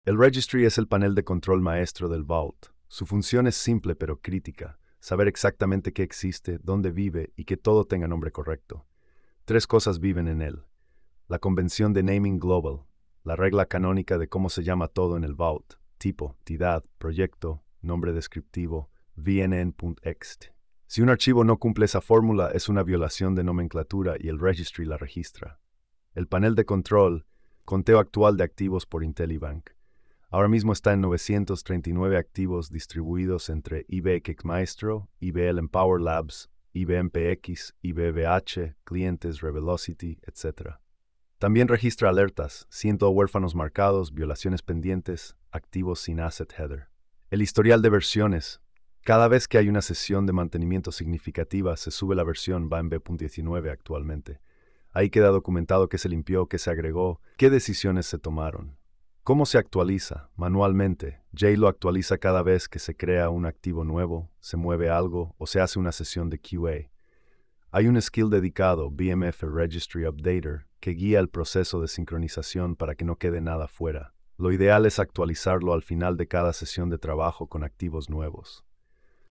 El Registry es el panel de control maestro del Vault. Su función es simple pero crítica: saber exactamente qué existe, dónde vive y que todo tenga nombre correcto. Tres cosas viven en él: la convención de Naming Global, la regla canónica de cómo se llama todo en el Vault, tipo, entidad, proyecto, nombre descriptivo, vnn.ext. Si un archivo no cumple esa fórmula, es una violación de nomenclatura y el Registry la registra. El panel de control, conteo actual de activos por IntelliBank. Ahora mismo está en 939 activos distribuidos entre IBX Maestro, IBL Empower Labs, IBMPX, IBVH, clientes Revelocity, etc. También registra alertas, 100 huérfanos marcados, violaciones pendientes, activos sin asset header. El historial de versiones. Cada vez que hay una sesión de mantenimiento significativa, se sube la versión, va en B.19 actualmente. Ahí queda documentado qué se limpió, qué se agregó, qué decisiones se tomaron. ¿Cómo se actualiza? Manualmente. Jay lo actualiza cada vez que se crea un activo nuevo, se mueve algo o se hace una sesión de QA. Hay un skill dedicado, BMF Registry Updater, que guía el proceso de sincronización para que no quede nada fuera. Lo ideal es actualizarlo al final de cada sesión de trabajo con activos nuevos.